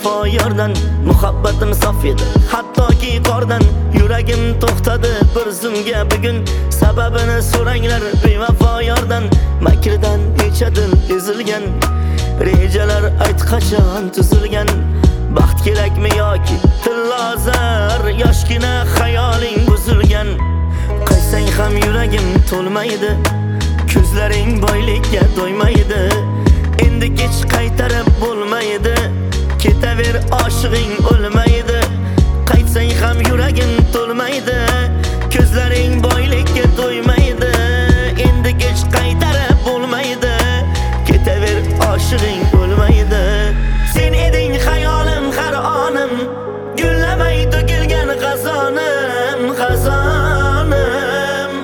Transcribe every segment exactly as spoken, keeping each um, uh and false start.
bevafo yordan muhabbatim sof edi, hattoki qordan. Yuragim to'xtadi bir zumga bugun, sababini so'ranglar bevafo yordan. Makrdan necha dil ezilgan, rejalar ayt qachon tuzilgan. Baxt kerakmi yoki tillozar, yoshgina xayoling buzilgan. Qaysang ham yuragim to'lmaydi, ko'zlaring boylikka to'ymaydi. Endi kech qaytarib bo'lmaydi, ketaver oshig'ing o'lmaydi. Qaytsang ham yuragim to'lmaydi, ko'zlaring boylikka to'ymaydi. Endi kech qaytarib bo'lmaydi, ketaver oshig'ing o'lmaydi. Sen eding xayolim har onim, gullamay to'kilgan qazonim, qazonim.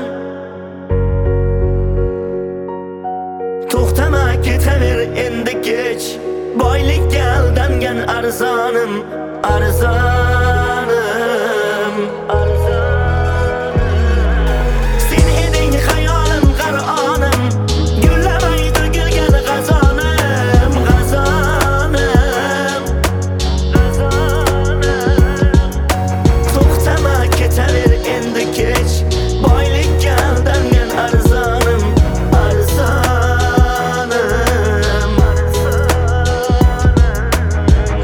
To'xtama, ketaver endi kech, boylikka aldangan arzonim, arzonim, arzonim. Sen eding xayolim har onim, gullamay to'kilgan qazonim, qazonim, qazonim. To'xtama, ketaver endi kech, boylikka aldangan arzonim, arzonim, arzonim.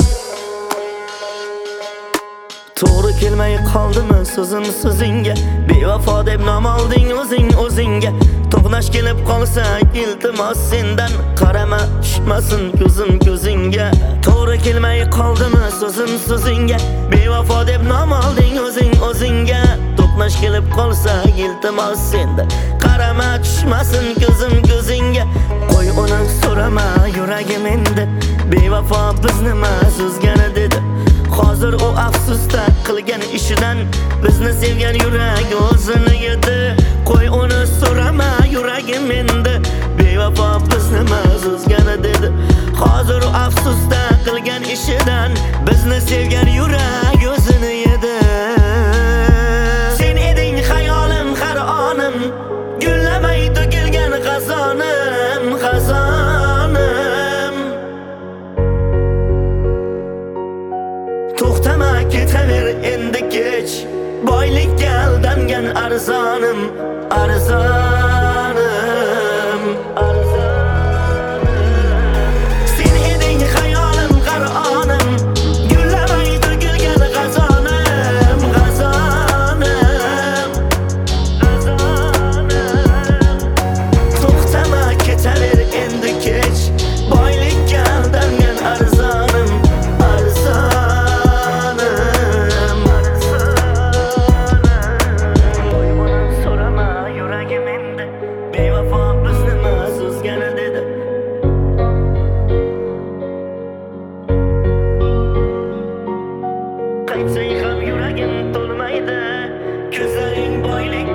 To'g'ri kelmay qoldimi so'zim so'zingga, bevafo deb nom olding o'zing o'zingga. To'qnash kelib qolsa iltimos sendan, qarama tushmasin ko'zim ko'zingga. To'g'ri kelmay qoldimi so'zim so'zingga, bevafo deb nom olding o'zing o'zingga. To'qnash kelib qolsa iltimos sendan, qarama tushmasin ko'zim ko'zingga. Qo'y uni so'rama yuragim endi, bevafo bizni emas o'zgani dedi. Hozir u afsusda qilgan ishidan, bizni sevgan yurak o'zini yedi. Qo'y uni so'rama yuragim endi, bevafo bizni emas o'zgani dedi. Hozir u afsusda qilgan ishidan, bizni sevgan yurak o'zini yedi. Sen eding xayolim har onim, gullamay to'kilgan qazonim, qazonim. To'xtama, ketaver endi kech, boylikka aldangan arzonim, arzonim, arzonim. Sen eding xayolim har onim, gullamay to'kilgan qazonim, qazonim, qazonim. To'xtama, ketaver endi kech, boylikka aldangan arzonim, arzonim, arzonim. So'rama yuragim endi, bevafo bizni emas o'zgani dedi. Qaytsang ham yuragim to'lmaydi, ko'zlaring boylik